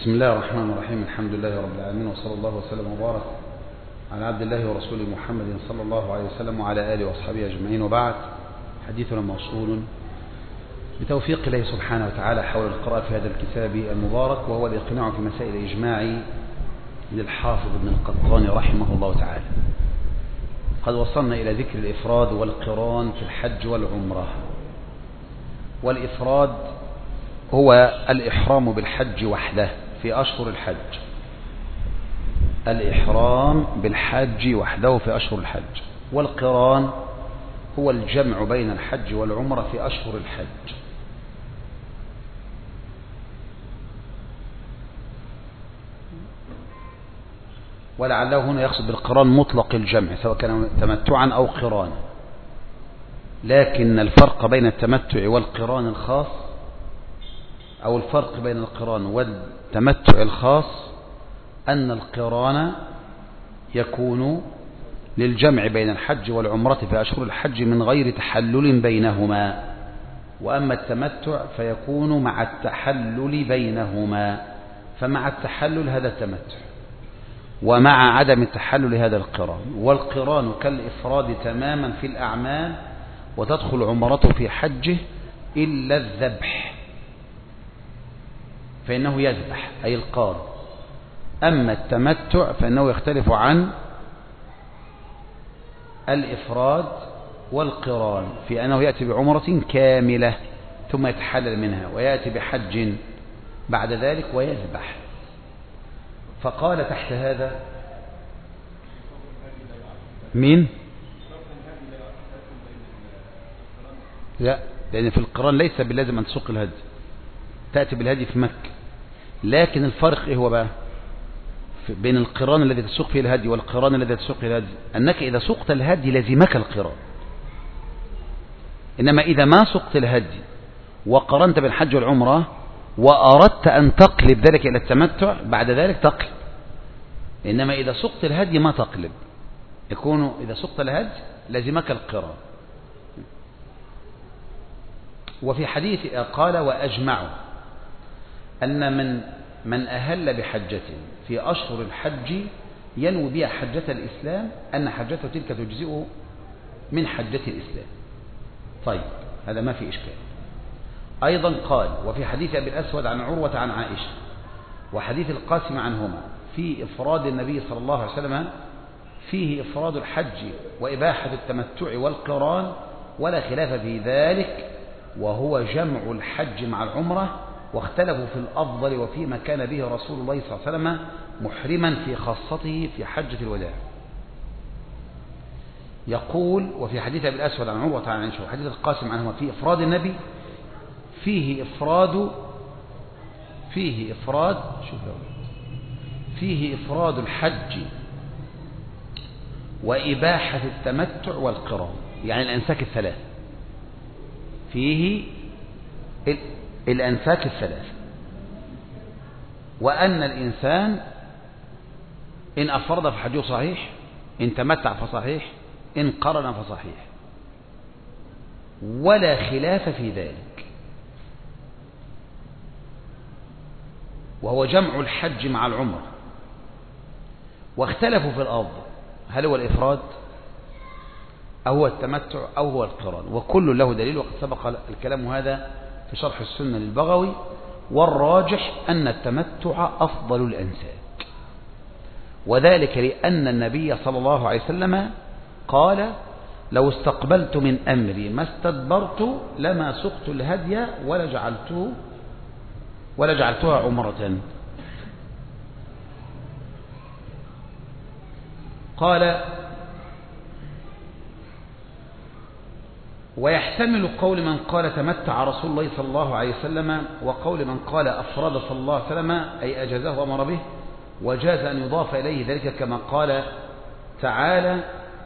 بسم الله الرحمن الرحيم. الحمد لله رب العالمين، وصلى الله وسلم وبارك على عبد الله ورسوله محمد صلى الله عليه وسلم وعلى آله وأصحابه أجمعين، وبعد. حديثنا موصول بتوفيق الله سبحانه وتعالى حول القراءة في هذا الكتاب المبارك، وهو الإقناع في مسائل الإجماع للحافظ ابن القطان رحمه الله تعالى. قد وصلنا إلى ذكر الإفراد والقران في الحج والعمرة. والإفراد هو الإحرام بالحج وحده في أشهر الحج، الإحرام بالحج وحده في أشهر الحج. والقران هو الجمع بين الحج والعمرة في أشهر الحج. ولعله هنا يقصد بالقران مطلق الجمع سواء كان تمتعا أو قرانا، لكن الفرق بين التمتع والقران الخاص، أو الفرق بين القران والتمتع الخاص، أن القران يكون للجمع بين الحج والعمرة في أشهر الحج من غير تحلل بينهما، وأما التمتع فيكون مع التحلل بينهما، فمع التحلل هذا التمتع، ومع عدم التحلل هذا القران. والقران كالإفراد تماما في الأعمال، وتدخل عمرته في حجه إلا الذبح، فإنه يذبح أي القارن. أما التمتع فإنه يختلف عن الإفراد والقران في أنه يأتي بعمرة كاملة ثم يتحلل منها، ويأتي بحج بعد ذلك ويذبح. فقال تحت هذا مين؟ لا، لأن في القران ليس باللازم أن تسوق الهدي، تأتي بالهدي في مكة. لكن الفرق إيه هو بقى بين القران الذي تسوق فيه الهدي والقران الذي تسوق فيه الهدي؟ أنك إذا سقت الهدي لزمك القران، إنما إذا ما سقت الهدي وقرنت بالحج والعمرة وأردت أن تقلب ذلك إلى التمتع بعد ذلك تقلب. إنما إذا سقت الهدي ما تقلب، يكون إذا سقت الهدي لزمك القران. وفي حديث قال وأجمعوا أن من أهل بحجة في أشهر الحج ينوي بها حجة الإسلام، أن حجته تلك تجزئه من حجة الإسلام. طيب، هذا ما في إشكال. أيضا قال وفي حديث أبي الأسود عن عروة عن عائشة وحديث القاسم عنهما في إفراد النبي صلى الله عليه وسلم فيه إفراد الحج وإباحة التمتع والقران، ولا خلاف في ذلك، وهو جمع الحج مع العمرة. واختلفوا في الأفضل وفيما كان به رسول الله صلى الله عليه وسلم محرما في خاصته في حجة الوداع. يقول وفي حديث أبي الأسود عن عروة عن عائشة وحديث القاسم عنهما في إفراد النبي فيه إفراد الحج وإباحة التمتع والقران، يعني الأنساك الثلاث، فيه الأنساك الثلاث. وأن الإنسان إن أفرد فحجه صحيح، إن تمتع فصحيح، إن قرن فصحيح، ولا خلاف في ذلك. وهو جمع الحج مع العمرة. واختلفوا في الأفضل، هل هو الإفراد أو هو التمتع أو هو القران، وكل له دليل، وقد سبق الكلام هذا في شرح السنة للبغوي. والراجح أن التمتع أفضل الأنساك، وذلك لأن النبي صلى الله عليه وسلم قال لو استقبلت من أمري ما استدبرت لما سقت الهدي ولا جعلتها عمرة. قال ويحتمل قول من قال تمتع رسول الله صلى الله عليه وسلم وقول من قال أفراد صلى الله عليه وسلم أي أجازه وأمر به، وجاز أن يضاف إليه ذلك كما قال تعالى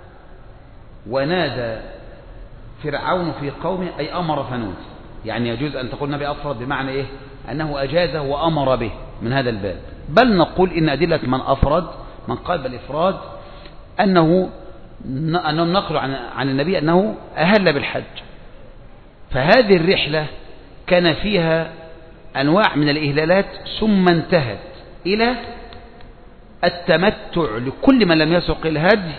ونادى فرعون في قومه أي أمر فنود، يعني يجوز أن تقول النبي أفرد بمعنى إيه؟ أنه أجازه وأمر به من هذا الباب. بل نقول إن أدلة من أفرد من قال بالإفراد أنهم نقلوا عن النبي أنه أهل بالحج، فهذه الرحلة كان فيها أنواع من الإهلالات ثم انتهت إلى التمتع لكل من لم يسق الهدي،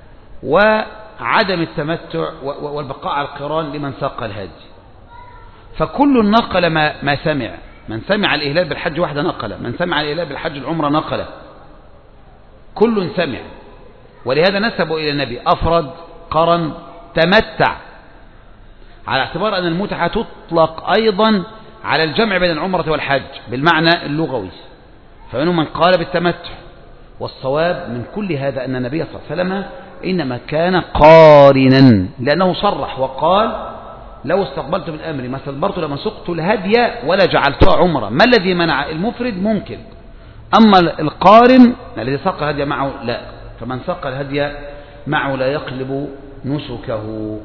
وعدم التمتع والبقاء على القران لمن ساق الهدي. فكل نقل ما سمع. من سمع الإهلال بالحج واحدة نقل، من سمع الإهلال بالحج العمرة نقل، كل سمع. ولهذا نسبوا إلى النبي أفرد، قرن، تمتع، على اعتبار أن المتعة تطلق أيضا على الجمع بين العمرة والحج بالمعنى اللغوي، فمنهم من قال بالتمتع. والصواب من كل هذا أن النبي صلى الله عليه وسلم إنما كان قارنا، لأنه صرح وقال لو استقبلت من أمري ما استدبرت لما سقت الهدي ولا جعلتها عمرة. ما الذي منع؟ المفرد ممكن، أما القارن الذي ساق الهدي معه لا. فمن ساق الهدي معه لا يقلب نسكه.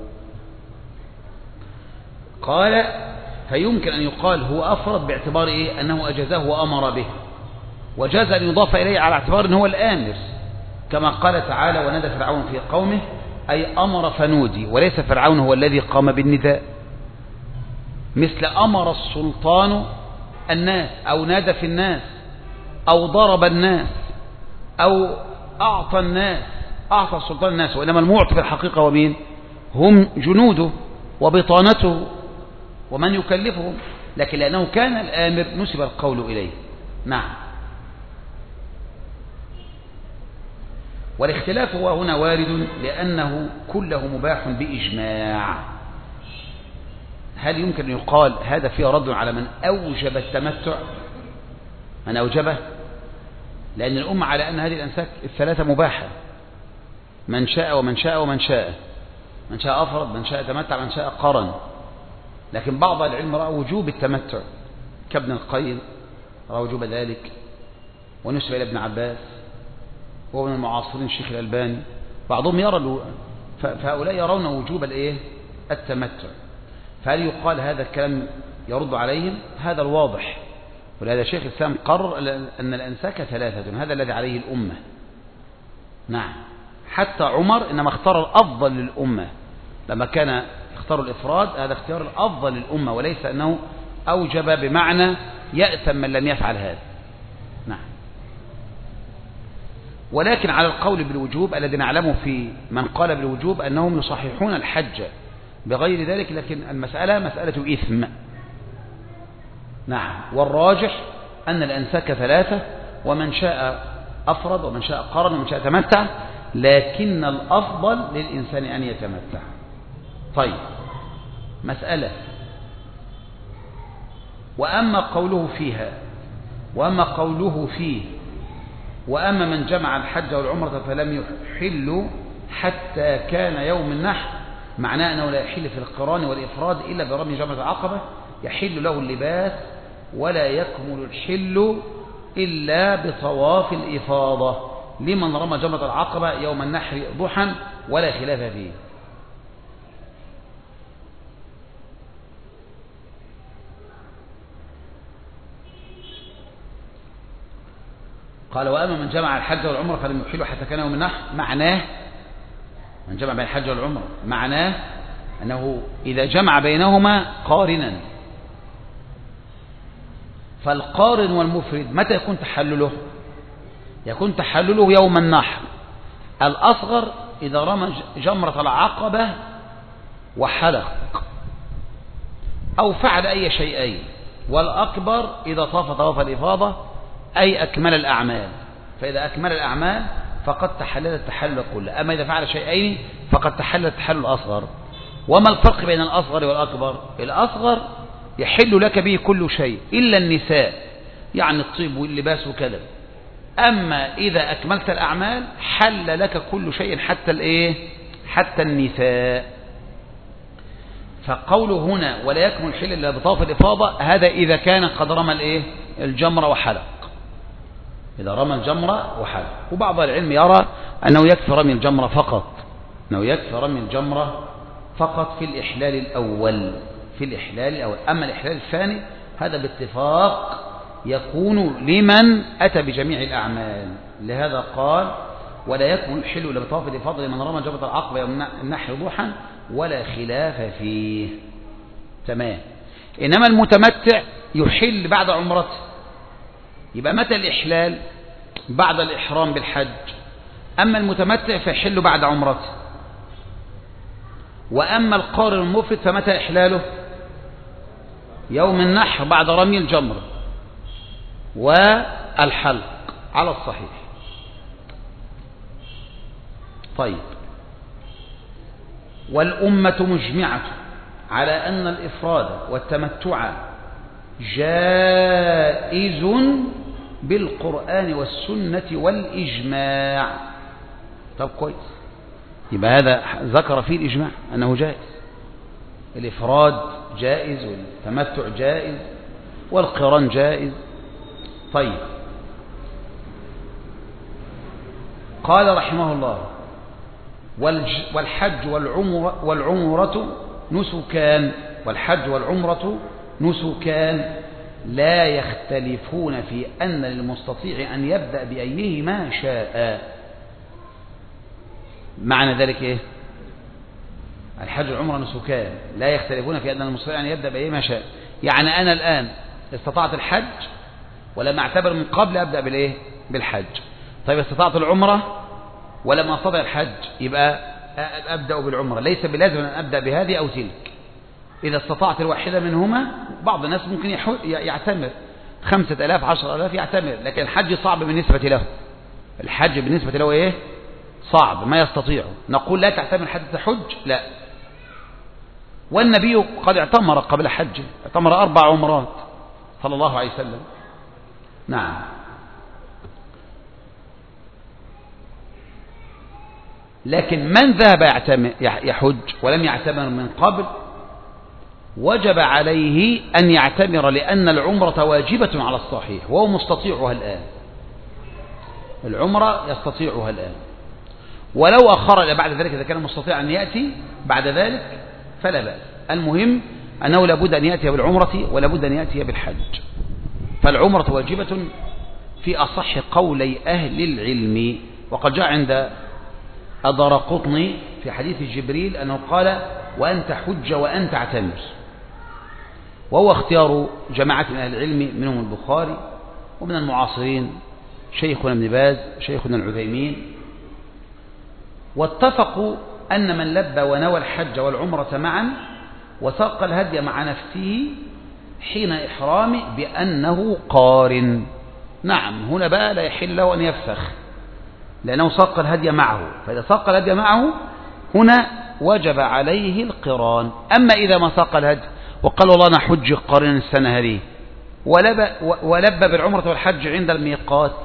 قال فيمكن أن يقال هو أفرد باعتبار إيه؟ أنه أجزاه وأمر به، وجاز أن يضاف إليه على اعتبار أنه هو الآمر، كما قال تعالى ونادى فرعون في قومه، أي أمر فنودي، وليس فرعون هو الذي قام بالنداء. مثل أمر السلطان الناس، أو نادى في الناس، أو ضرب الناس، أو أعطى الناس، أعطى السلطان الناس، وإنما المعطي في الحقيقة ومين؟ هم جنوده وبطانته ومن يكلفهم، لكن لأنه كان الآمر نسب القول إليه. نعم. والاختلاف هو هنا وارد لأنه كله مباح بإجماع. هل يمكن أن يقال هذا فيه رد على من أوجب التمتع؟ من أوجبه؟ لأن الأمة على أن هذه الأنساك الثلاثة مباحة، من شاء ومن شاء ومن شاء، من شاء أفرد، من شاء تمتع، من شاء قرن. لكن بعض العلم رأى وجوب التمتع، كابن القيم رأى وجوب ذلك، ونسب إلى ابن عباس وهو من المعاصرين الشيخ الألباني. بعضهم يرى، فهؤلاء يرون وجوب التمتع. فهل يقال هذا الكلام يرد عليهم؟ هذا الواضح. ولهذا شيخ الإسلام قرر أن الأنساك ثلاثة، هذا الذي عليه الأمة. نعم. حتى عمر إنما اختار الأفضل للأمة لما كان اختار الإفراد، هذا اختيار الأفضل للأمة، وليس أنه أوجب بمعنى يأثم من لم يفعل هذا. نعم. ولكن على القول بالوجوب الذي نعلمه في من قال بالوجوب أنهم يصححون الحج بغير ذلك، لكن المسألة مسألة إثم. نعم. والراجح أن الأنساك ثلاثة، ومن شاء أفرد ومن شاء قرن ومن شاء تمتع، لكن الأفضل للإنسان أن يتمتع. طيب، مسألة. وأما قوله فيها، وأما قوله فيه، وأما من جمع الحج والعمرة فلم يحل حتى كان يوم النحر، معناه أنه لا يحل في القران والإفراد إلا برمي جمرة العقبة، يحل له اللباس، ولا يكمل الحل إلا بطواف الإفاضة لمن رمى جمرة العقبة يوم النحر ضحى، ولا خلاف فيه. قال وأما من جمع الحج والعمرة فلم يحل حتى كان يوم النحر، معناه من جمع بين الحج والعمرة معناه أنه إذا جمع بينهما قارنا. فالقارن والمفرد متى يكون تحلله؟ يكون تحلله يوم النحر. الأصغر إذا رمى جمرة العقبة وحلق أو فعل أي شيئين، والأكبر إذا طاف طواف الإفاضة أي أكمل الأعمال. فإذا أكمل الأعمال فقد تحلل التحلل كله، أما إذا فعل شيئين فقد تحلل التحلل الأصغر. وما الفرق بين الأصغر والأكبر؟ الأصغر يحل لك به كل شيء إلا النساء، يعني الطيب واللباس وكذا. أما إذا أكملت الأعمال حل لك كل شيء حتى النساء. فقوله هنا ولا يكمل الحل إلا بطواف الإفاضة، هذا إذا كان قد رمى الجمرة وحلق، إذا رمى الجمرة وحلق. وبعض العلم يرى أنه يكفي رمي الجمرة فقط، أنه يكفي رمي الجمرة فقط في الإحلال الأول، أما الإحلال الثاني هذا باتفاق يكون لمن أتى بجميع الأعمال. لهذا قال ولا يكمل الحل إلا بطواف الإفاضة لمن رمى جمرة العقبة يوم النحر ضحى ولا خلاف فيه. تمام. إنما المتمتع يحل بعد عمرته. يبقى متى الإحلال؟ بعد الإحرام بالحج. أما المتمتع فيحل بعد عمرته. وأما القارن المفرد فمتى إحلاله؟ يوم النحر بعد رمي الجمر والحلق على الصحيح. طيب، والأمة مجمعة على أن الإفراد والتمتع جائز بالقرآن والسنة والإجماع. طب كويس، يبقى هذا ذكر فيه الإجماع أنه جائز. الإفراد جائز والتمتع جائز والقران جائز. طيب، قال رحمه الله: والحج والعمرة نسكان. والحج والعمرة نسكان لا يختلفون في أن للمستطيع أن يبدأ بأيهما شاء. معنى ذلك إيه؟ الحج والعمرة نسكان لا يختلفون في أن المستطيع أن يبدأ بأيهما شاء. يعني أنا الآن استطعت الحج ولم أعتبر من قبل أبدأ بالإيه؟ بالحج. طيب، استطعت العمرة ولم أستطع الحج، يبقى أبدأ بالعمرة. ليس بلازم أن أبدأ بهذه أو تلك. إذا استطعت الواحدة منهما، بعض الناس ممكن يعتمر 5000 10,000 يعتمر، لكن الحج صعب بالنسبة له. الحج بالنسبة له إيه؟ صعب، ما يستطيعه. نقول لا تعتمر حتى تحج؟ لا. والنبي قد اعتمر قبل حجه، اعتمر 4 عمرات صلى الله عليه وسلم. نعم. لكن من ذهب يحج ولم يعتمر من قبل، وجب عليه أن يعتمر، لأن العمرة واجبة على الصحيح وهو مستطيعها الآن. العمرة يستطيعها الآن، ولو أخر إلى بعد ذلك إذا كان مستطيع أن يأتي بعد ذلك فلا بأس. المهم أنه لابد أن يأتي بالعمرة ولابد أن يأتي بالحج. فالعمرة واجبة في أصح قولي أهل العلم. وقد جاء عند الدارقطني في حديث جبريل أنه قال: وأن تحج وأن تعتمر. وهو اختيار جماعة من أهل العلم، منهم البخاري ومن المعاصرين شيخنا ابن باز، شيخنا العثيمين. واتفقوا أن من لبى ونوى الحج والعمرة معا وساق الهدي مع نفسه حين إحرامه بأنه قارن. نعم، هنا بقى لا يحل له أن يفسخ، لأنه ساق الهدي معه. فإذا ساق الهدي معه هنا وجب عليه القران. أما إذا ما ساق الهدي وقال والله أنا حج قارنا السنة هذه، ولبى بالعمرة والحج عند الميقات،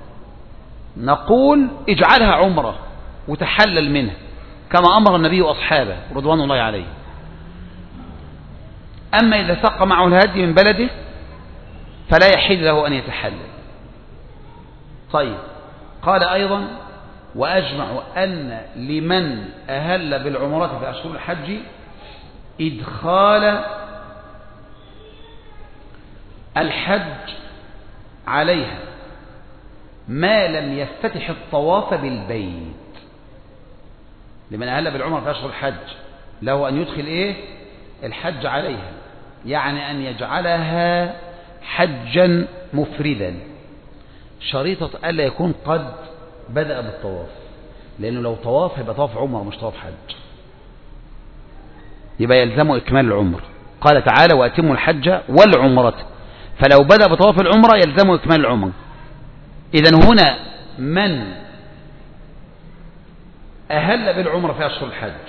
نقول اجعلها عمرة وتحلل منها كما أمر النبي وأصحابه رضوان الله عليه. أما إذا ساق معه الهدي من بلده فلا يحل له أن يتحلل. طيب، قال أيضا: وأجمع أن لمن أهل بالعمرة في أشهر الحج إدخال الحج عليها ما لم يفتتح الطواف بالبيت. لمن أهل بالعمرة في أشهر الحج له أن يدخل إيه؟ الحج عليها، يعني أن يجعلها حجا مفردا، شريطة ألا يكون قد بدأ بالطواف، لأنه لو طواف يبقى طواف عمر مش طواف حج، يبقى يلزمه إكمال العمر. قال تعالى: وأتموا الحج والعمرة، فلو بدأ بطواف العمرة يلزمه إكمال العمر. إذن هنا من أهل بالعمرة في أشهر الحج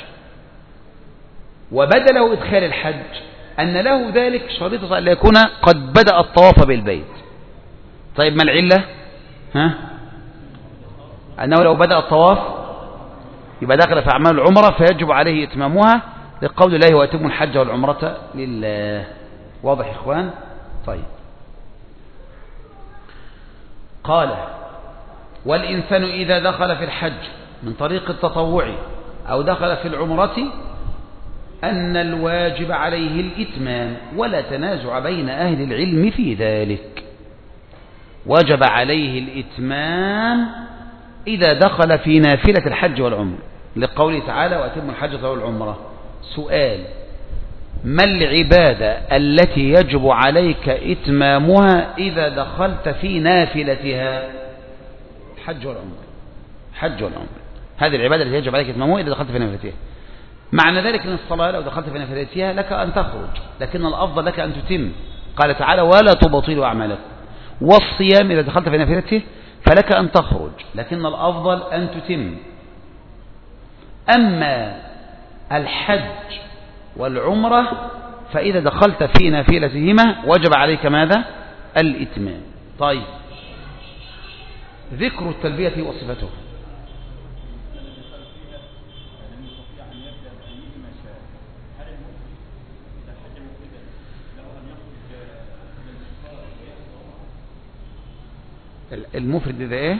وبدأ له إدخال الحج، أن له ذلك شريطة أن يكون قد بدأ الطواف بالبيت. طيب، ما العلة؟ أنه لو بدأ الطواف يبقى داخل في أعمال العمرة فيجب عليه إتمامها، لقول الله: وأتموا الحج والعمرة لله. واضح يا إخوان؟ طيب، قال: والإنسان إذا دخل في الحج من طريق التطوع أو دخل في العمرة أن الواجب عليه الإتمام، ولا تنازع بين أهل العلم في ذلك. وجب عليه الإتمام إذا دخل في نافلة الحج والعمرة، لقوله تعالى: وأتموا الحج والعمرة. سؤال: ما العبادة التي يجب عليك إتمامها إذا دخلت في نافلتها؟ الحج والعمرة. حج والعمرة، هذه العبادة التي يجب عليك إتمامها إذا دخلت في نافلتها. معنى ذلك أن الصلاة لو دخلت في نافلتها لك أن تخرج، لكن الأفضل لك أن تتم. قال تعالى ولا تبطلوا أعمالكم. والصيام إذا دخلت في نافلته فلك أن تخرج، لكن الأفضل أن تتم. أما الحج والعمرة فإذا دخلت في نافلتهما وجب عليك ماذا؟ الإتمام. طيب، ذكر التلبية وصفتها. المفرد إذا إيه؟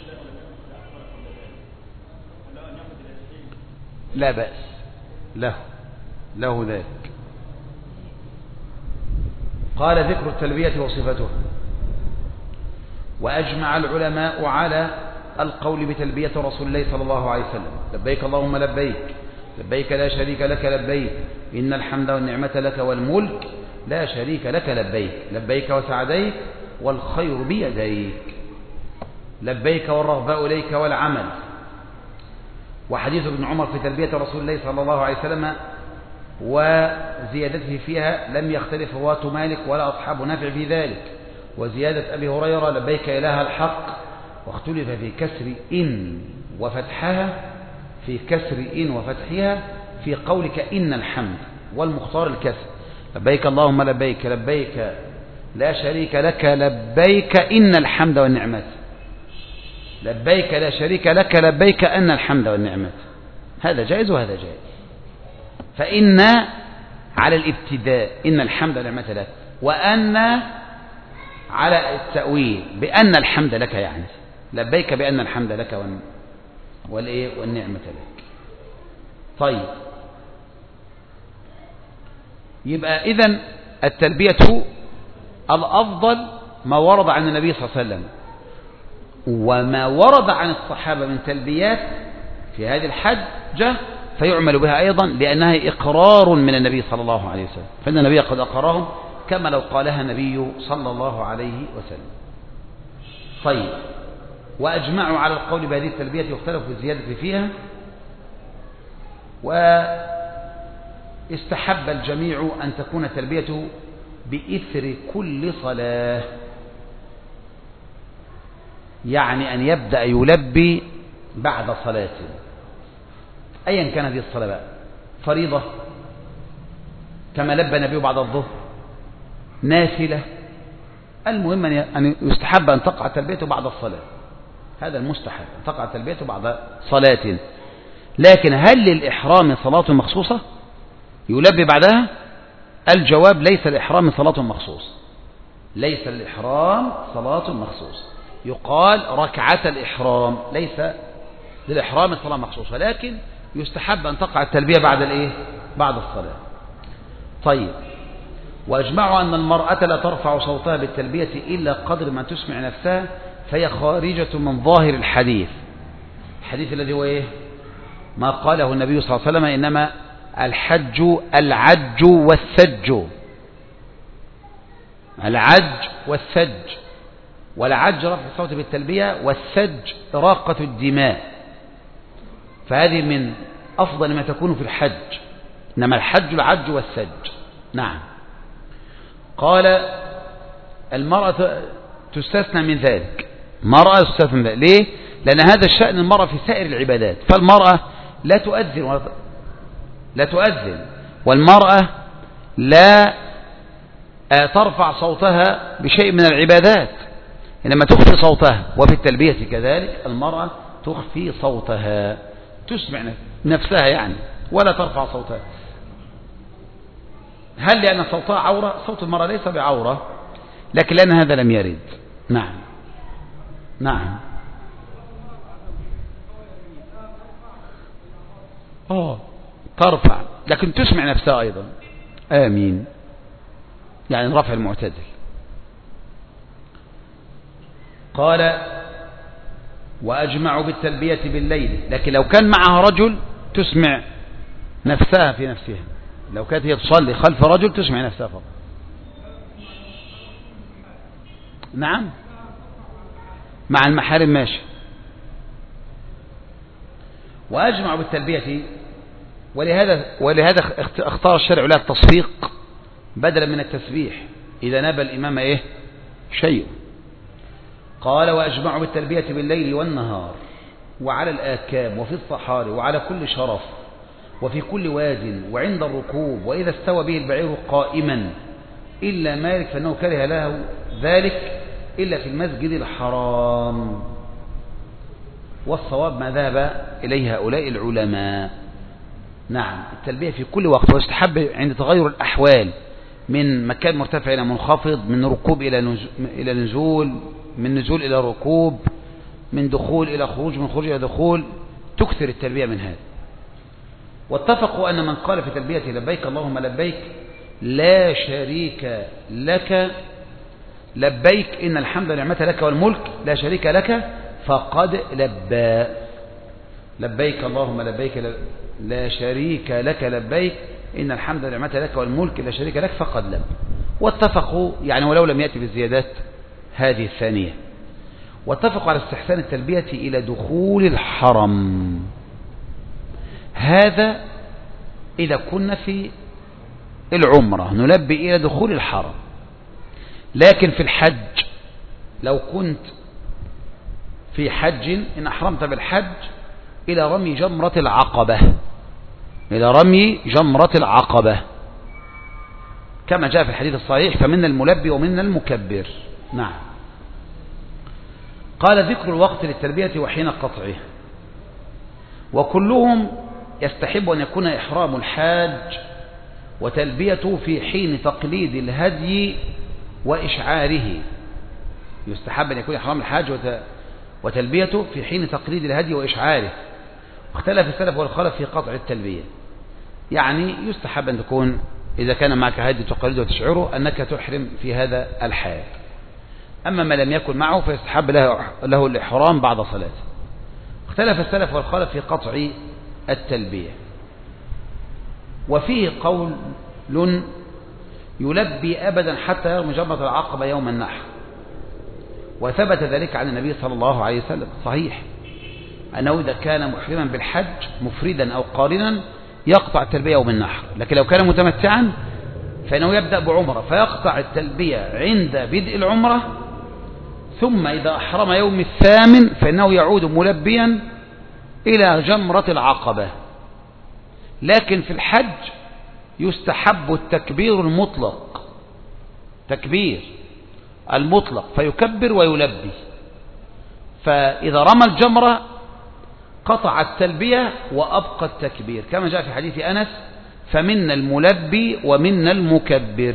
لا بأس له ذلك. قال ذكر التلبية وصفتها. وأجمع العلماء على القول بتلبية رسول الله صلى الله عليه وسلم لبيك اللهم لبيك لبيك لا شريك لك لبيك إن الحمد والنعمة لك والملك لا شريك لك لبيك لبيك وسعديك والخير بيديك لبيك والرغباء إليك والعمل. وحديث ابن عمر في تلبية رسول الله صلى الله عليه وسلم وزيادته فيها لم يختلف رواة مالك ولا أصحاب نافع في ذلك. وزيادة أبي هريرة لبيك إله الحق، واختلف في كسر إن وفتحها في قولك إن الحمد، والمختار الكسر لبيك اللهم لبيك لبيك لا شريك لك لبيك إن الحمد والنعمة لبيك لا شريك لك لبيك أن الحمد والنعمة. هذا جائز وهذا جائز. فإن على الابتداء إن الحمد والنعمة لك، وأن على التأويل بأن الحمد لك، يعني لبيك بأن الحمد لك والنعمة لك. طيب، يبقى إذن التلبية الأفضل ما ورد عن النبي صلى الله عليه وسلم، وما ورد عن الصحابة من تلبيات في هذه الحجة فيعمل بها أيضا، لأنها إقرار من النبي صلى الله عليه وسلم، فإن النبي قد أقرهم كما لو قالها النبي صلى الله عليه وسلم. طيب، وأجمعوا على القول بهذه التلبية واختلفوا الزيادة فيها. واستحب الجميع أن تكون التلبية بإثر كل صلاة، يعني أن يبدأ يلبي بعد صلاة أيا كان هذه الصلاة بقى، فريضة كما لبى النبي بعد الظهر، نافلة، المهم أن يستحب أن تقع التلبية بعد الصلاة، هذا المستحب أن تقع التلبية بعد صلاة. لكن هل للإحرام صلاة مخصوصة يلبي بعدها؟ الجواب ليس للإحرام صلاة مخصوص، ليس للإحرام صلاة مخصوص، يقال ركعة الإحرام، ليس للإحرام صلاة مخصوصة، لكن يستحب أن تقع التلبية بعد الصلاة. طيب، وأجمعوا أن المرأة لا ترفع صوتها بالتلبية إلا قدر ما تسمع نفسها، فهي خارجة من ظاهر الحديث الذي هو إيه؟ ما قاله النبي صلى الله عليه وسلم إنما الحج العج والثج، العج والثج، والعج رفع الصوت بالتلبية، والثج إراقة الدماء، فهذه من أفضل ما تكون في الحج، إنما الحج العج والثج. نعم. قال المرأة تستثنى من ذلك، مرأة تستثنى من ذلك، ليه؟ لأن هذا الشأن المرأة في سائر العبادات، فالمرأة لا تؤذن والمرأة لا ترفع صوتها بشيء من العبادات، إنما تخفي صوتها، وفي التلبية كذلك المرأة تخفي صوتها، تسمع نفسها يعني ولا ترفع صوتها. هل لأن صوتها عورة؟ صوت المرأة ليس بعورة، لكن لأن هذا لم يرد. نعم نعم. ترفع لكن تسمع نفسها أيضا. آمين، يعني رفع المعتدل. قال وأجمعوا بالتلبية بالليل، لكن لو كان معها رجل تسمع نفسها في نفسها، لو كانت هي تصلي خلف رجل تسمع نفسها فقط. نعم مع المحارم ماشي. وأجمع بالتلبية، ولهذا اختار الشرع لها التصفيق بدلا من التسبيح إذا نبى الإمام إيه شيء. قال وأجمع بالتلبية بالليل والنهار وعلى الآكام وفي الصحاري وعلى كل شرف وفي كل واد وعند الركوب وإذا استوى به البعير قائما إلا مالك فإنه كره له ذلك إلا في المسجد الحرام. والصواب ما ذهب إليه هؤلاء العلماء. نعم التلبية في كل وقت، ويستحب عند تغير الأحوال من مكان مرتفع إلى منخفض، من ركوب إلى نزول، من نزول إلى ركوب، من دخول إلى خروج، من خروج إلى دخول، تكثر التلبية من هذا. واتفقوا أن من قال في تلبية لبيك اللهم لبيك لا شريك لك لبيك إن الحمد والنعمة لك والملك لا شريك لك فقد لبى. لبيك اللهم لبيك لا شريك لك لبيك إن الحمد والنعمة لك والملك لا شريك لك فقد لبى. واتفقوا يعني ولو لم يأتي بالزيادات هذه الثانية. واتفقوا على استحسان التلبية إلى دخول الحرم، هذا إذا كنا في العمرة نلبي إلى دخول الحرم. لكن في الحج لو كنت في حج إن أحرمت بالحج إلى رمي جمرة العقبة، إلى رمي جمرة العقبة كما جاء في الحديث الصحيح فمنا الملبي ومنا المكبر. نعم. قال ذكر الوقت للتلبية وحين قطعه. وكلهم يستحب أن يكون إحرام الحاج وتلبيته في حين تقليد الهدي وإشعاره. يستحب أن يكون إحرام الحاج وتلبيته في حين تقليد الهدي وإشعاره. اختلف السلف والخلف في قطع التلبية، يعني يستحب أن تكون إذا كان معك هدي تقلده وتشعره أنك تحرم في هذا الحال. أما ما لم يكن معه فيستحب له الإحرام بعد صلاته. اختلف السلف والخلف في قطع التلبية، وفيه قول يلبي أبدا حتى يرمي جمرة العقبة يوم النحر، وثبت ذلك عن النبي صلى الله عليه وسلم صحيح أنه إذا كان محرما بالحج مفردا أو قارنا يقطع التلبية يوم النحر. لكن لو كان متمتعا فإنه يبدأ بعمرة فيقطع التلبية عند بدء العمرة، ثم إذا أحرم يوم الثامن فإنه يعود ملبيا إلى جمرة العقبة. لكن في الحج يستحب التكبير المطلق، تكبير المطلق فيكبر ويلبي. فإذا رمى الجمرة قطع التلبية وأبقى التكبير كما جاء في حديث أنس فمنا الملبي ومنا المكبر.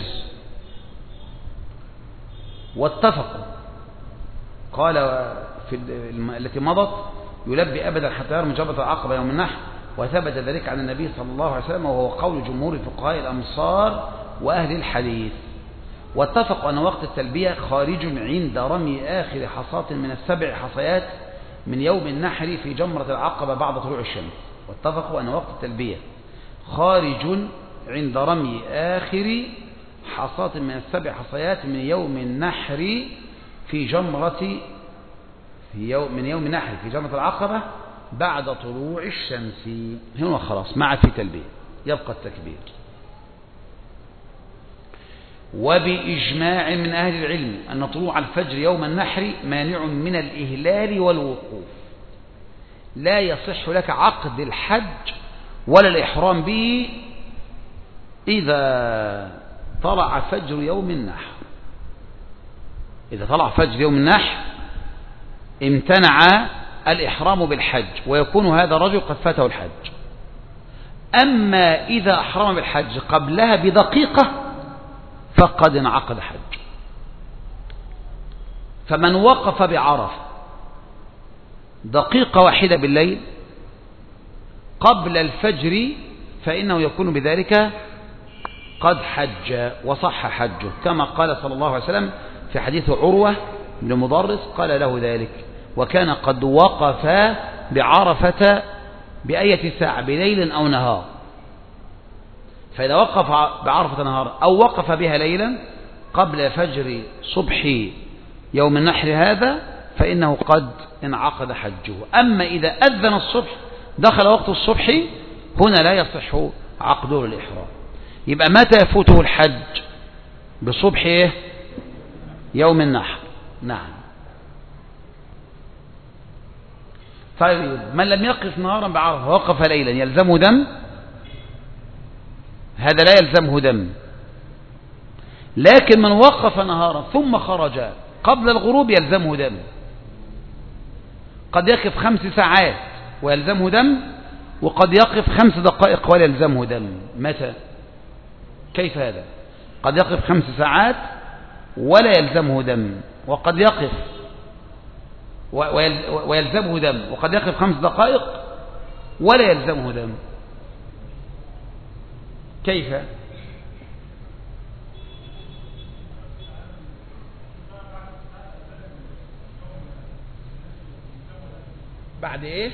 واتفقوا قال في التي مضت يلبي أبدا حتى يرمي جمرة العقبة يوم النحر، وثبت ذلك عن النبي صلى الله عليه وسلم وهو قول جمهور فقهاء الأمصار وأهل الحديث. واتفقوا أن وقت التلبية خارج عند رمي آخر حصاة من 7 حصيات من يوم النحر في جمرة العقبة بعد طلوع الشمس. واتفقوا أن وقت التلبية خارج عند رمي آخر حصاة من 7 حصيات من يوم النحر في جمرة من يوم النحر في جمرة العقبة بعد طلوع الشمس. هنا خلاص ما عاد في تلبية، يبقى التكبير. وبإجماع من أهل العلم أن طلوع الفجر يوم النحر مانع من الإهلال والوقوف، لا يصح لك عقد الحج ولا الإحرام به إذا طلع فجر يوم النحر. إذا طلع فجر يوم النحر امتنع الإحرام بالحج ويكون هذا رجل قد فاته الحج. أما إذا أحرم بالحج قبلها بدقيقة فقد انعقد حج. فمن وقف بعرفة دقيقة واحدة بالليل قبل الفجر فإنه يكون بذلك قد حج وصح حجه، كما قال صلى الله عليه وسلم في حديث عروة بن مضرس قال له ذلك: وكان قد وقف بعرفة بأية ساعة بليل أو نهار، فإذا وقف بعرفة نهارا أو وقف بها ليلا قبل فجر صبح يوم النحر هذا فإنه قد انعقد حجه. أما إذا أذن الصبح دخل وقت الصبح هنا لا يصح عقده الإحرام. يبقى متى يفوته الحج؟ بصبح يوم النحر. نعم. طيب من لم يقف نهارا بعرفة ووقف ليلا يلزمه دم؟ هذا لا يلزمه دم. لكن من وقف نهارا ثم خرج قبل الغروب يلزمه دم. قد يقف 5 ساعات ويلزمه دم، وقد يقف 5 دقائق ولا يلزمه دم. متى؟ كيف هذا؟ قد يقف 5 ساعات ولا يلزمه دم، وقد يقف ويلزمه دم، وقد يقف 5 دقائق ولا يلزمه دم. كيف؟ بعد ايه؟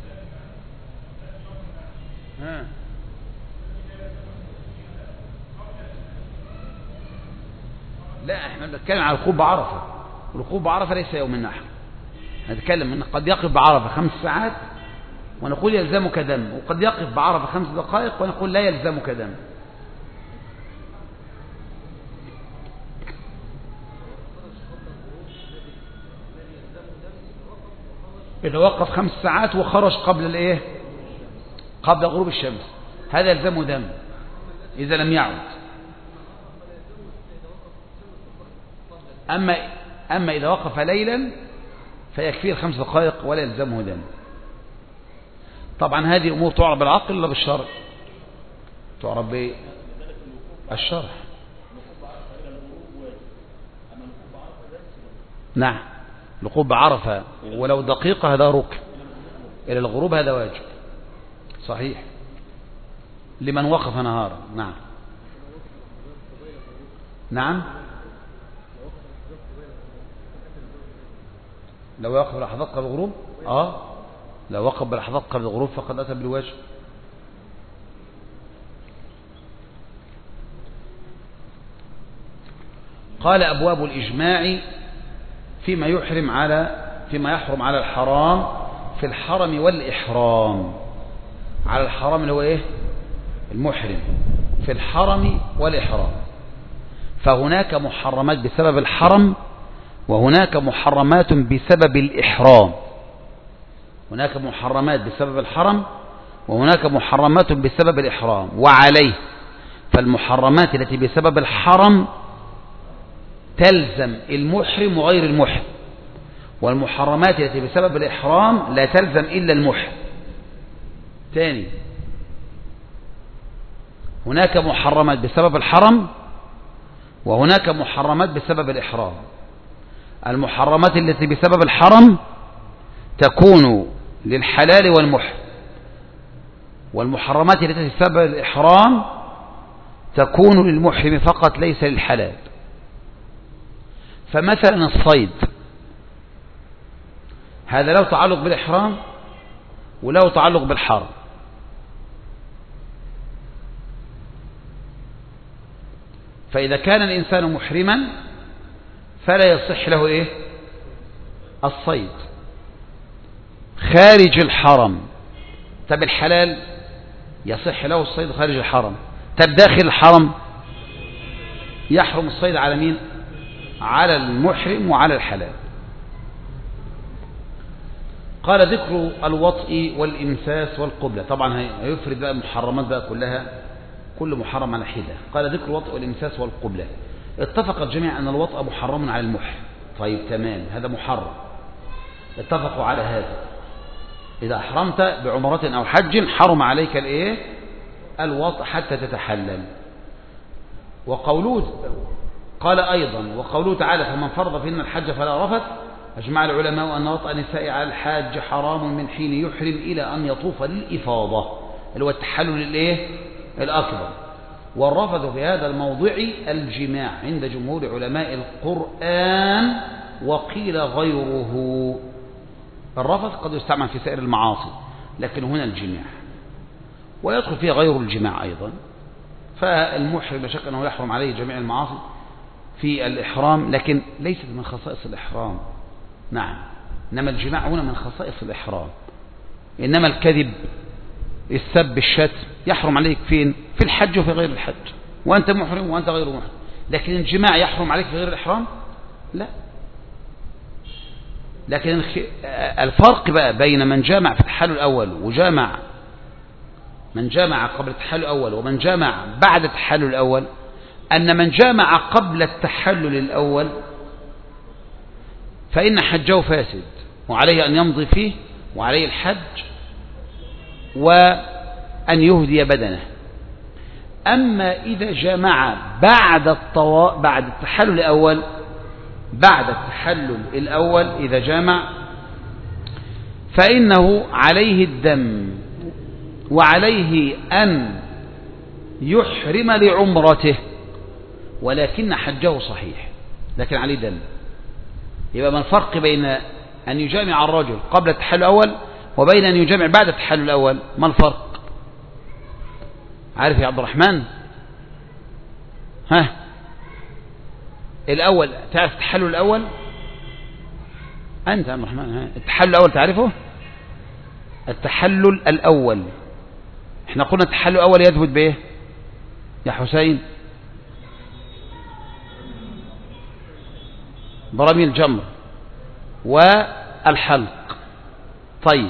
لا، احنا بنتكلم على الوقوف بعرفة، والوقوف بعرفة ليس يوم النحر. نتكلم ان قد يقف بعرفة 5 ساعات ونقول يلزمك دم، وقد يقف بعرفة 5 دقائق ونقول لا يلزمك دم. إذا وقف 5 ساعات وخرج قبل الايه؟ قبل غروب الشمس، هذا يلزمه دم إذا لم يعد. أما إذا وقف ليلا فيكفيه 5 دقائق ولا يلزمه دم. طبعا هذه أمور تعرف بالعقل ولا بالشرع؟ تعرف بالشرع. نعم، الوقوف بعرفة ولو دقيقة هذا ركن، إلى الغروب هذا واجب صحيح لمن وقف نهارا. نعم نعم، لو وقف لحظات قبل الغروب لو وقف بلحظات قبل الغروب فقد أتى بالواجب. قال أبواب الإجماع فيما يحرم على الحرام في الحرم والإحرام. على الحرام اللي هو ايه؟ المحرم. في الحرم والإحرام فهناك محرمات بسبب الحرم وهناك محرمات بسبب الإحرام. هناك محرمات بسبب الحرم وهناك محرمات بسبب الإحرام. وعليه فالمحرمات التي بسبب الحرم تلزم المحرم وغير المحرم، والمحرمات التي بسبب الإحرام لا تلزم إلا المحرم. ثاني، هناك محرمات بسبب الحرم وهناك محرمات بسبب الإحرام. المحرمات التي بسبب الحرم تكون للحلال والمحرم، والمحرمات التي بسبب الإحرام تكون للمحرم فقط ليس للحلال. فمثلا الصيد هذا له تعلق بالإحرام وله تعلق بالحرم. فإذا كان الإنسان محرما فلا يصح له إيه؟ الصيد خارج الحرم. طب الحلال يصح له الصيد خارج الحرم. طب داخل الحرم يحرم الصيد على مين؟ على المحرم وعلى الحلال. قال ذكر الوطء والإمساس والقبلة. طبعا هيفرد بقى المحرمات بقى كلها، كل محرم على حدة. قال ذكر الوطء والإمساس والقبلة. اتفق الجميع أن الوطء محرم على المحرم. طيب تمام، هذا محرم، اتفقوا على هذا. إذا أحرمت بعمرة أو حج حرم عليك الإيه؟ الوطء حتى تتحلل. وقوله قال أيضا وقوله تعالى فمن فرض فيهن الحج فلا رفث. أجمع العلماء أن وطأ النساء على الحاج حرام من حين يحرم إلى أن يطوف للإفاضة، اللي هو التحلل الإيه؟ الأكبر. والرفث في هذا الموضع الجماع عند جمهور علماء القرآن وقيل غيره. الرفث قد يستعمل في سائر المعاصي، لكن هنا الجماع، ويدخل فيه غير الجماع أيضا. فالمحرم لا شك أنه يحرم عليه جميع المعاصي في الإحرام، لكن ليست من خصائص الإحرام. نعم، إنما الجماع هنا من خصائص الإحرام. إنما الكذب، السب، الشتم يحرم عليك فين؟ في الحج وفي غير الحج، وأنت محرم وأنت غير محرم. لكن الجماع يحرم عليك في غير الإحرام؟ لا. لكن الفرق بقى بين من جامع في التحلل الأول وجامع من جامع قبل التحلل الأول ومن جامع بعد التحلل الأول، أن من جامع قبل التحلل الأول فإن حجه فاسد وعليه أن يمضي فيه وعليه الحج وأن يهدي بدنه. أما إذا جامع بعد التحلل الأول إذا جامع فإنه عليه الدم وعليه أن يحرم لعمرته، ولكن حجه صحيح لكن عليه دم. يبقى ما الفرق بين أن يجامع الرجل قبل التحلل الأول وبين أن يجامع بعد التحلل الأول؟ ما الفرق؟ عارف يا عبد الرحمن؟ ها، الأول تعرف التحلل الأول؟ أنت يا عبد الرحمن، ها، التحلل الأول تعرفه؟ التحلل الأول احنا قلنا التحلل الأول يثبت بإيه يا حسين؟ برمي الجمر والحلق. طيب،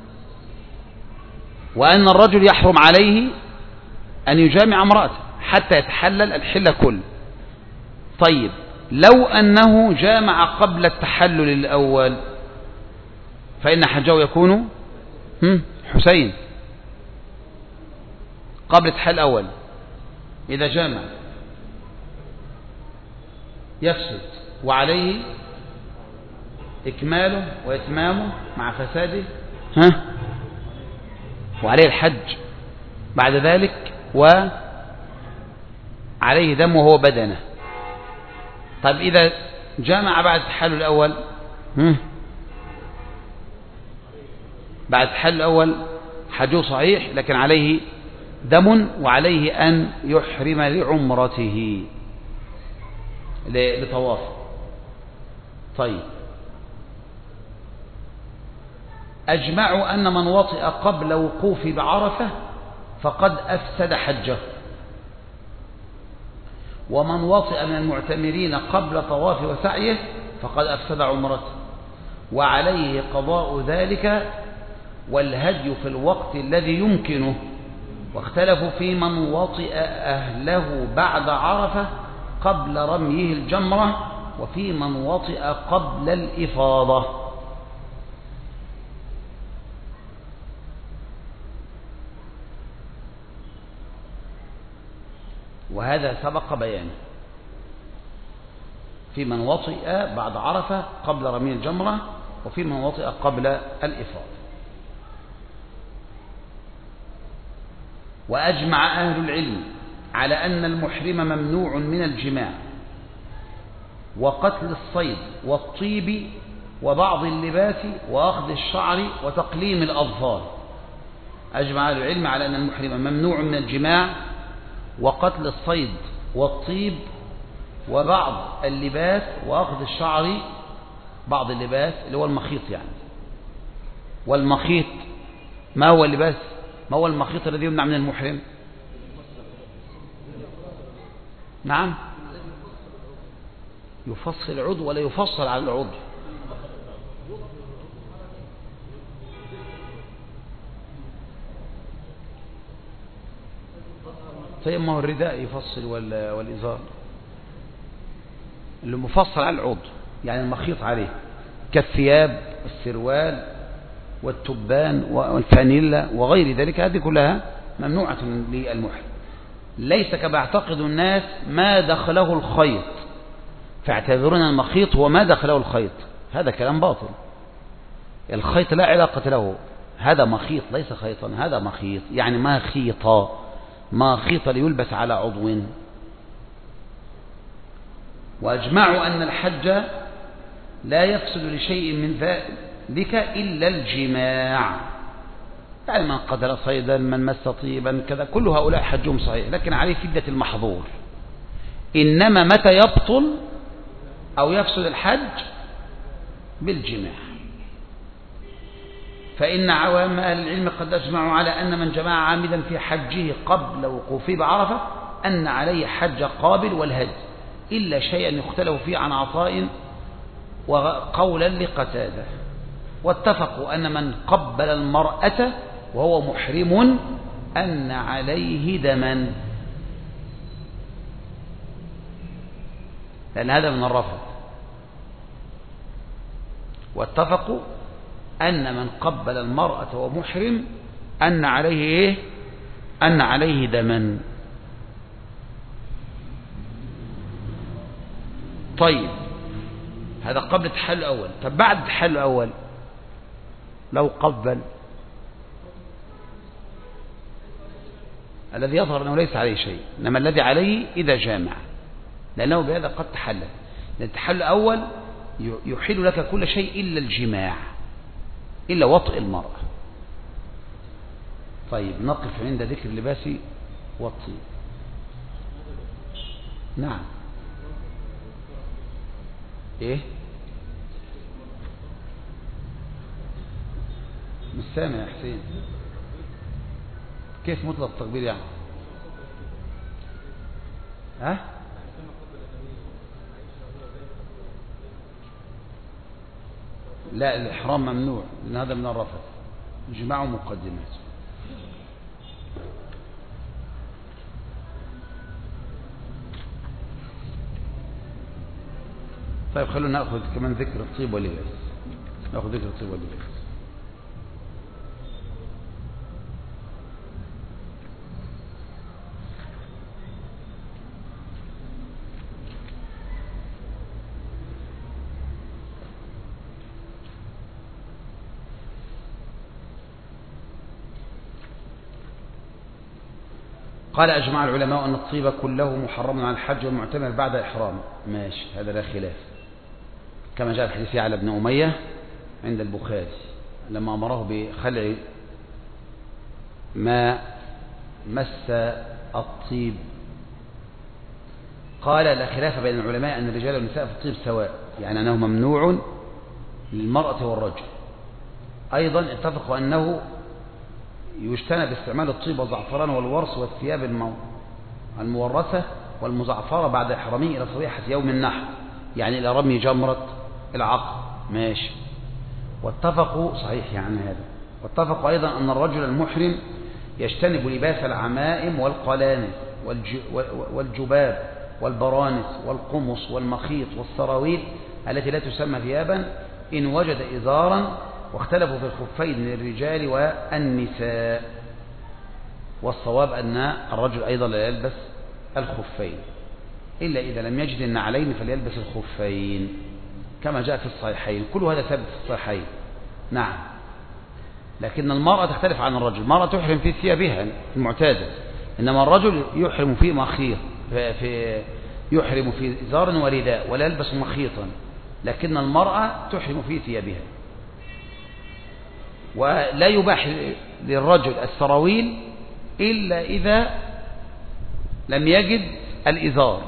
وأن الرجل يحرم عليه أن يجامع امرأته حتى يتحلل الحل كل. طيب، لو أنه جامع قبل التحلل الأول فإن حجه يكون حسين قبل التحلل الأول إذا جامع يفسد وعليه إكماله وإتمامه مع فساده، وعليه الحج بعد ذلك وعليه دم وهو بدنه. طيب، إذا جامع بعد التحلل الأول بعد التحلل الأول حجه صحيح لكن عليه دم وعليه أن يحرم لعمرته لطوافه. طيب، أجمعوا أن من وطئ قبل وقوف بعرفة فقد أفسد حجه، ومن وطئ من المعتمرين قبل طواف وسعيه فقد أفسد عمرته، وعليه قضاء ذلك والهدي في الوقت الذي يمكنه. واختلفوا في من وطئ أهله بعد عرفة قبل رميه الجمرة وفي من وطئ قبل الإفاضة. وهذا سبق بيانه في من وطئ بعد عرفة قبل رمي الجمرة وفي من وطئ قبل الإفاضة. وأجمع أهل العلم على أن المحرم ممنوع من الجماع وقتل الصيد والطيب وبعض اللباس وأخذ الشعر وتقليم الأظفار. أجمع أهل العلم على أن المحرم ممنوع من الجماع وقتل الصيد والطيب وبعض اللباس وأخذ الشعر، بعض اللباس اللي هو المخيط يعني. والمخيط ما هو اللباس؟ ما هو المخيط الذي يمنع من المحرم؟ نعم، يفصل العضو ولا يفصل على العضو؟ طيب، ما هو الرداء يفصل والإزار اللي مفصل على العضو يعني المخيط عليه كالثياب والسروال والتبان والفانيلا وغير ذلك، هذه كلها ممنوعة للمحرم. ليس كما يعتقد الناس ما دخله الخيط فاعتبرون المخيط هو ما دخله الخيط، هذا كلام باطل. الخيط لا علاقة له، هذا مخيط ليس خيطا، هذا مخيط يعني ما خيط ليلبس على عضو. وأجمعوا أن الحج لا يفسد لشيء من ذلك إلا الجماع، يعني من قتل صيدا، من مس طيبا، كذا، كل هؤلاء حجهم صحيح، لكن عليه فدية المحظور. إنما متى يبطل أو يفسد الحج؟ بالجماع. فإن عوام أهل العلم قد أجمعوا على أن من جمع عامدا في حجه قبل وقوفه بعرفة أن عليه حج قابل والهدي، إلا شيئا يختلف فيه عن عطاء وقولا لقتادة. واتفقوا أن من قبل المرأة وهو محرم أن عليه دما، لأن هذا من الرفض. واتفقوا أن من قبل المرأة وهو محرم أن عليه إيه؟ أن عليه دما. طيب هذا قبل التحلل الأول. طب بعد التحلل الأول لو قبل، الذي يظهر أنه ليس عليه شيء، إنما الذي عليه إذا جامع، لأنه بهذا قد تحلل. لأن التحلل الأول يحل لك كل شيء إلا الجماع، إلا وطئ المرأة. طيب نقف عند ذكر لباس والطيب. نعم. إيه؟ مش سامع يا حسين. كيف مطلق التقبيل يعني؟ ها؟ لا، الإحرام ممنوع، لأن هذا من الرفث. جماع مقدمات. طيب خلونا نأخذ كمان ذكر الطيب واللباس. نأخذ ذكر الطيب واللباس. قال أجمع العلماء أن الطيب كله محرم على الحج والمعتمر بعد إحرام. ماشي، هذا لا خلاف، كما جاء في حديث يعلى بن أمية عند البخاري لما أمره بخلع ما مس الطيب. قال لا خلاف بين العلماء أن الرجال والنساء في الطيب سواء، يعني أنه ممنوع للمرأة والرجل. أيضا اتفقوا أنه يجتنب استعمال الطيب والزعفران والورس والثياب المورثة والمزعفرة بعد إحرامه إلى صبيحة يوم النحر، يعني إلى رمي جمرة العقبة. ماشي. واتفقوا صحيح يعني هذا. واتفقوا أيضا أن الرجل المحرم يجتنب لباس العمائم والقلانس والجباب والبرانس والقمص والمخيط والسراويل التي لا تسمى ثيابا إن وجد إزارا. واختلفوا في الخفين للرجال والنساء، والصواب أن الرجل أيضا لا يلبس الخفين إلا إذا لم يجد النعلين فليلبس الخفين كما جاء في الصحيحين. كل هذا ثابت في الصحيحين. نعم. لكن المرأة تختلف عن الرجل. المرأة تحرم في ثيابها المعتادة، إنما الرجل يحرم في مخيط، يحرم في إزار ورداء ولا يلبس مخيطا، لكن المرأة تحرم في ثيابها. ولا يباح للرجل السراويل إلا إذا لم يجد الإزار،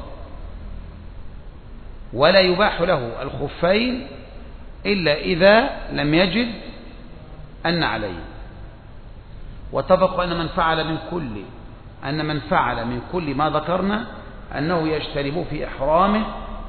ولا يباح له الخفين إلا إذا لم يجد النعلين. واتفقوا أن من فعل من كل ما ذكرنا أنه يجتنب في إحرامه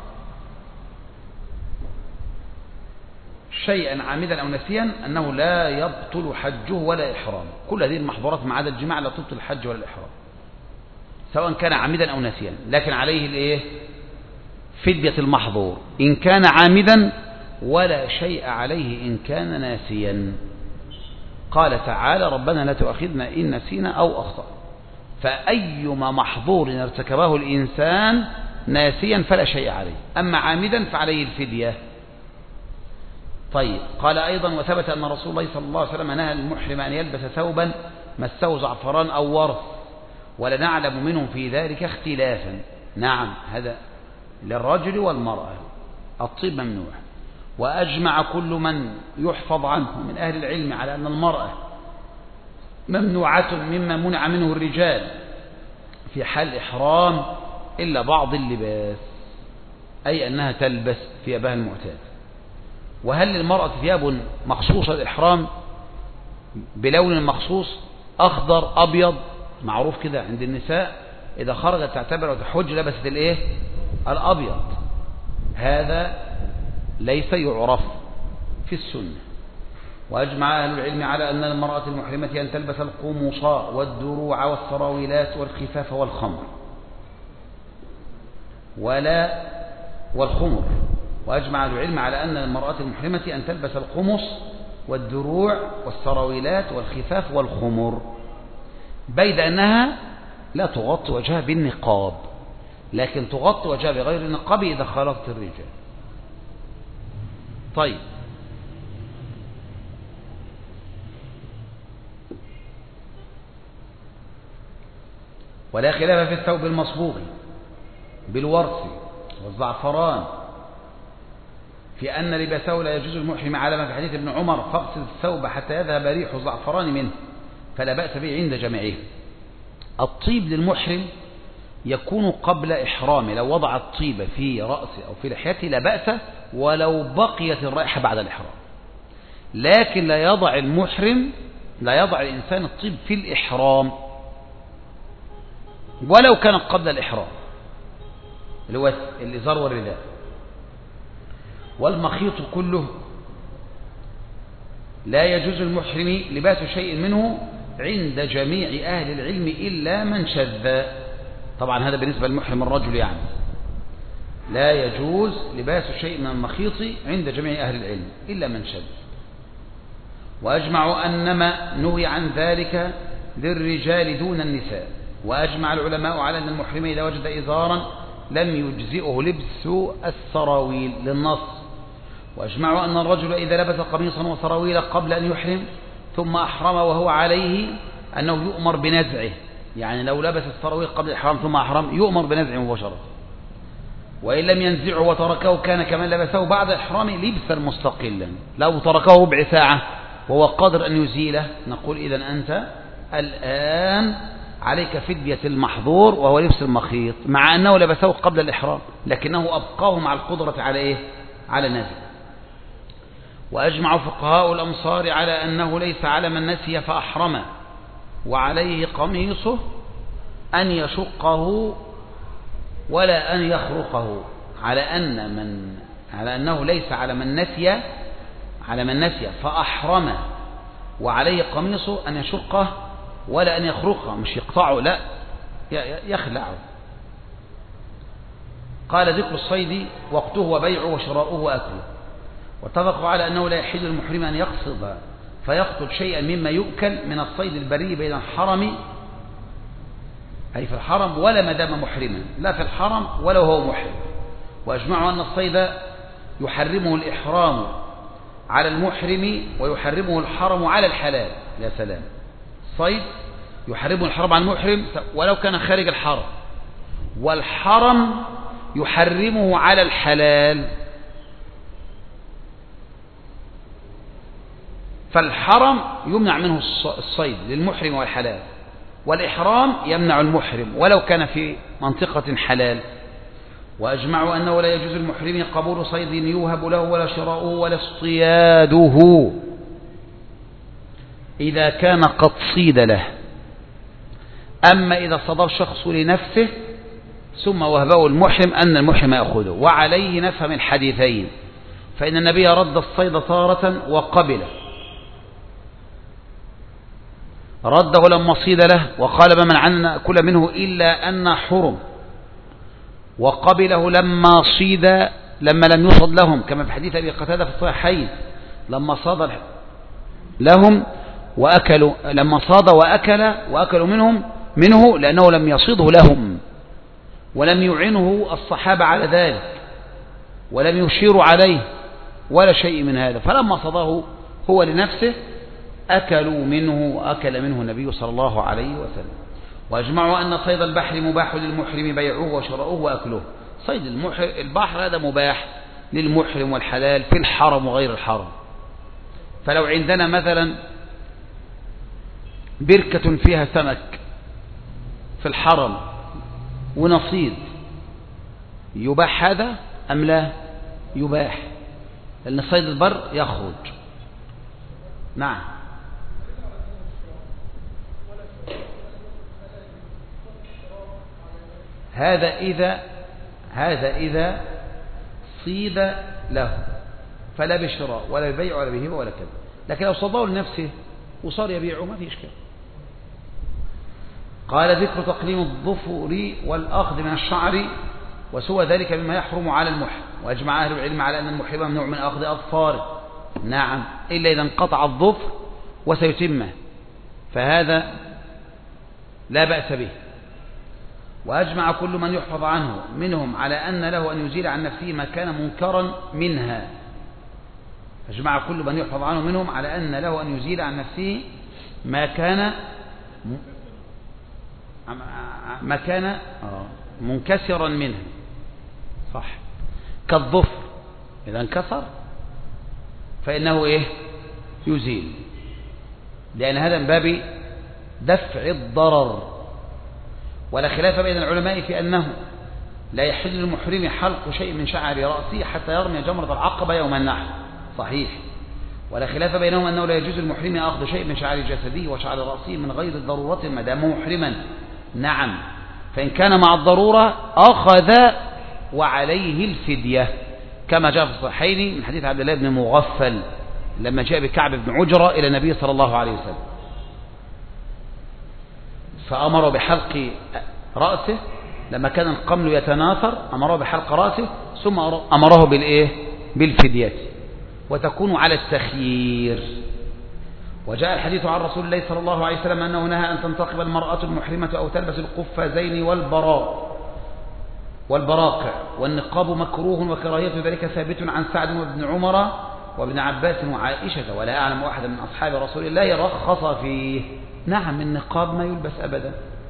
شيئا عامدا أو نسيا أنه لا يبطل حجه ولا إحرامه. كل هذه المحظورات ما عدا الجماع لا تبطل الحج ولا الإحرام، سواء كان عامدا أو نسيا، لكن عليه الإيه؟ فدية المحظور إن كان عامدا، ولا شيء عليه إن كان ناسيا. قال تعالى ربنا لا تؤاخذنا إن نسينا أو أخطأ. فأيما محظور ارتكبه الإنسان ناسيا فلا شيء عليه، أما عامدا فعليه الفدية. طيب قال أيضا وثبت أن رسول الله صلى الله عليه وسلم نهى المحرم أن يلبس ثوبا مسه زعفران أو ورث، ولا نعلم منهم في ذلك اختلافا. نعم، هذا للرجل والمرأة الطيب ممنوع. وأجمع كل من يحفظ عنه من أهل العلم على أن المرأة ممنوعة مما منع منه الرجال في حال الإحرام إلا بعض اللباس، أي أنها تلبس ثيابها المعتاد. وهل للمرأة ثياب مخصوصة للإحرام بلون مخصوص، أخضر أبيض، معروف كده عند النساء إذا خرجت تعتبر وتحج لبست الإيه؟ الأبيض. هذا ليس يعرف في السنة. وأجمع أهل العلم على أن المرأة المحرمة أن تلبس القمص والدروع والسراويلات والخفاف والخمر والخمر. وأجمع أهل العلم على أن المرأة المحرمة أن تلبس القمص والدروع والسراويلات والخفاف والخمر، بيد أنها لا تغطي وجهها بالنقاب، لكن تغطي وجهها بغير النقاب إذا خالطت الرجال. طيب، ولا خلاف في الثوب المصبوغ بالورس والزعفران في أن لباسه لا يجوز المحرم، على ما في حديث ابن عمر: فاغسل الثوب حتى يذهب ريح الزعفران منه، فلا بأس به عند جميعه. الطيب للمحرم يكون قبل إحرامه، لو وضع الطيب في رأسه أو في لحيته لا بأس، ولو بقيت الرائحة بعد الإحرام. لكن لا يضع الإنسان الطيب في الإحرام ولو كان قبل الإحرام، اللي هو الإزار والرداء. والمخيط كله لا يجوز المحرم لباس شيء منه عند جميع أهل العلم إلا من شذ. طبعا هذا بالنسبة للمحرم الرجل، يعني لا يجوز لباس شيء من المخيط عند جميع أهل العلم إلا من شذ. وأجمعوا أنما نهي عن ذلك للرجال دون النساء. وأجمع العلماء على أن المحرم إذا وجد إزارا لم يجزئه لبس السراويل للنص. وأجمعوا أن الرجل إذا لبس قميصا وسراويل قبل أن يحرم ثم أحرم وهو عليه أنه يؤمر بنزعه، يعني لو لبس السراويل قبل الإحرام ثم أحرم يؤمر بنزعه مباشرة. وإن لم ينزعه وتركه كان كمن لبسه بعد إحرامه لبسا مستقلا. لو تركه ربع ساعة وهو قادر أن يزيله نقول إذن أنت الآن عليك فدية المحظور وهو لبس المخيط، مع أنه لبسه قبل الإحرام لكنه أبقاه مع القدرة على إيه؟ على نزع. وأجمع فقهاء الأمصار على أنه ليس على من نسي فأحرم وعليه قميصه أن يشقه ولا أن يخرقه، على أنه ليس على من نسي فأحرم وعليه قميصه أن يشقه ولا أن يخرقه، مش يقطعه، لا يخلعه. قال: ذكر الصيد وقته وبيعه وشراؤه وأكله. واتفقوا على أنه لا يحل للمحرم أن يقصد فيقتل شيئا مما يؤكل من الصيد البري بين الحرم، أي في الحرم، ولا ما دام محرما، لا في الحرم ولا هو محرم. وأجمعوا أن الصيد يحرمه الإحرام على المحرم ويحرمه الحرم على الحلال. يا سلام، الصيد يحرمه الحرم على المحرم ولو كان خارج الحرم، والحرم يحرمه على الحلال. فالحرم يمنع منه الصيد للمحرم والحلال، والإحرام يمنع المحرم ولو كان في منطقة حلال. وأجمعوا أنه لا يجوز المحرم قبول صيد يوهب له ولا شراؤه ولا اصطياده إذا كان قد صيد له. أما إذا اصطاد الشخص لنفسه ثم وهبه المحرم أن المحرم يأخذه. وعليه نفهم الحديثين، فإن النبي رد الصيد تارة وقبله، رده لما صيد له وقال: ما منعنا نأكل منه إلا أن حرم، وقبله لما لم يصد لهم، كما في حديث أبي قتادة في الصحيحين لما صاد لهم وأكلوا، لما صاد وأكلوا منه لأنه لم يصيده لهم ولم يعنه الصحابة على ذلك ولم يشيروا عليه ولا شيء من هذا، فلما صاده هو لنفسه أكل منه النبي صلى الله عليه وسلم. وأجمعوا أن صيد البحر مباح للمحرم بيعه وشراؤه وأكله. صيد البحر هذا مباح للمحرم والحلال في الحرم وغير الحرم. فلو عندنا مثلا بركة فيها سمك في الحرم ونصيد، يباح هذا أم لا؟ يباح، لأن صيد البر يخرج. نعم. هذا إذا صيد له فلا بشراء ولا ببيع ولا بهبة ولا كذا، لكن لو صداه لنفسه وصار يبيعه ما في إشكال. قال ذكر تقليم الظفر والأخذ من الشعر وسوى ذلك مما يحرم على المحرم، وأجمع أهل العلم على أن المحرم ممنوع من أخذ أظفاره، نعم، إلا إذا انقطع الظفر وسيتمه فهذا لا بأس به. وأجمع كل من يحفظ عنه منهم على أن له أن يزيل عن نفسه ما كان منكرا منها. أجمع كل من يحفظ عنه منهم على أن له أن يزيل عن نفسه ما كان منكسرا منها، صح، كالظفر إذا انكسر فإنه إيه؟ يزيل، لأن هذا من باب دفع الضرر. ولا خلاف بين العلماء في أنه لا يحل للمحرم حلق شيء من شعر رأسه حتى يرمي جمرة العقبة يوم النحر، صحيح. ولا خلاف بينهم أنه لا يجوز للمحرم أخذ شيء من شعر جسده وشعر رأسه من غير الضرورة ما دام محرما، نعم، فإن كان مع الضرورة أخذ وعليه الفدية، كما جاء في الصحيحين من حديث عبد الله بن مغفل لما جاء بكعب بن عجرة إلى النبي صلى الله عليه وسلم فأمره بحلق رأسه، لما كان القمل يتناثر أمره بحلق رأسه ثم أمره بالفدية، وتكون على التخيير. وجاء الحديث عن رسول الله صلى الله عليه وسلم أنه نهى أن تنتقب المرأة المحرمة أو تلبس القفازين والبراقع، والنقاب مكروه وكراهية ذلك ثابت عن سعد وابن عمر وابن عباس وعائشة، ولا أعلم أحدا من أصحاب رسول الله رخص فيه. نعم، النقاب ما يلبس أبدا،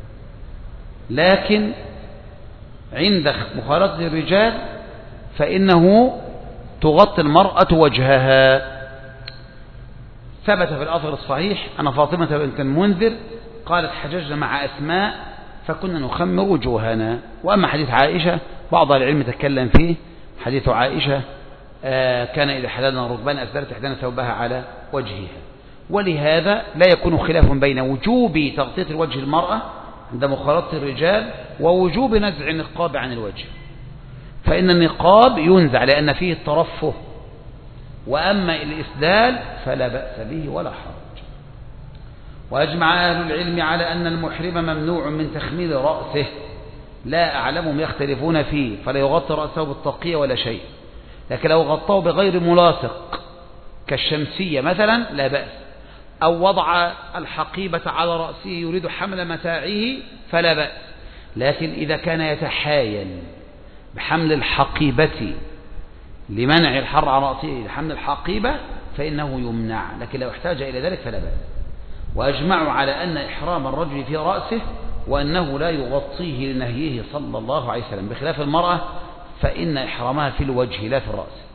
لكن عند مخالطة الرجال فإنه تغطي المرأة وجهها. ثبت في الأثر الصحيح أن فاطمة بنت المنذر قالت حججنا مع أسماء فكنا نخمر وجوهنا. وأما حديث عائشة بعض العلم تكلم فيه، حديث عائشة كان إذا حللنا ركبان أسدلت إحدانا ثوبها على وجهها. ولهذا لا يكون خلاف بين وجوب تغطية الوجه المرأة عند مخالطة الرجال ووجوب نزع النقاب عن الوجه، فإن النقاب ينزع لأن فيه الترفه، وأما الإسدال فلا بأس به ولا حرج. وأجمع أهل العلم على أن المحرم ممنوع من تخمير رأسه، لا أعلمهم يختلفون فيه، فلا يغطي رأسه بالطاقية ولا شيء، لكن لو غطاه بغير ملاصق كالشمسية مثلا لا بأس، أو وضع الحقيبة على رأسه يريد حمل متاعه فلا بأس، لكن إذا كان يتحايل بحمل الحقيبة لمنع الحر عن رأسه لحمل الحقيبة فإنه يمنع، لكن لو احتاج إلى ذلك فلا بأس. وأجمعوا على أن إحرام الرجل في رأسه وأنه لا يغطيه لنهيه صلى الله عليه وسلم، بخلاف المرأة فإن إحرامها في الوجه لا في الرأس.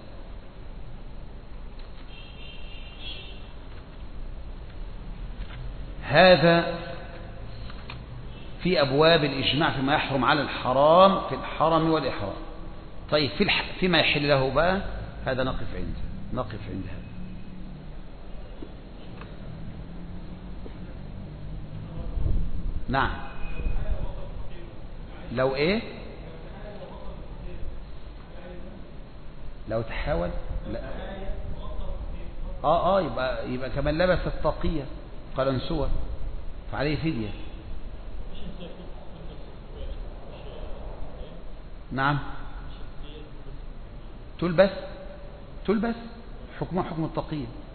هذا في أبواب الإجماع فيما يحرم على الحرام في الحرم والإحرام. طيب فيما يحل له بقى هذا نقف عند هذا. نعم، لو إيه؟ لو تحاول لا يبقى كمان لبس الطاقية قلنسوة فعليه فدية. نعم، تلبس حكمها حكم الطاقية.